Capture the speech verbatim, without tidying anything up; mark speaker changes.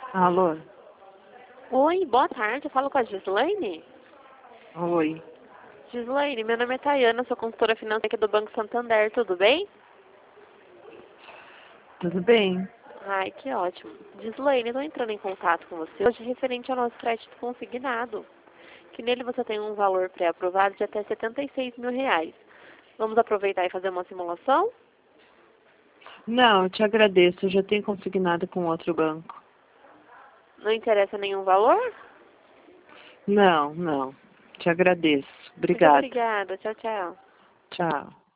Speaker 1: Alô?
Speaker 2: Oi, boa tarde. Eu falo com a Gislaine?
Speaker 1: Oi.
Speaker 2: Gislaine, meu nome é Tayana, sou consultora financeira aqui do Banco Santander, tudo bem?
Speaker 1: Tudo bem?
Speaker 2: Ai, que ótimo. Gislaine, eu estou entrando em contato com você hoje referente ao nosso crédito consignado, que nele você tem um valor pré-aprovado de até setenta e seis mil reais. Vamos aproveitar e fazer uma simulação?
Speaker 1: Não, eu te agradeço. Eu já tenho consignado com outro banco.
Speaker 2: Não interessa nenhum valor?
Speaker 1: Não, não. Te agradeço.
Speaker 2: Muito
Speaker 1: Obrigada.
Speaker 2: obrigada. Tchau, tchau.
Speaker 1: Tchau.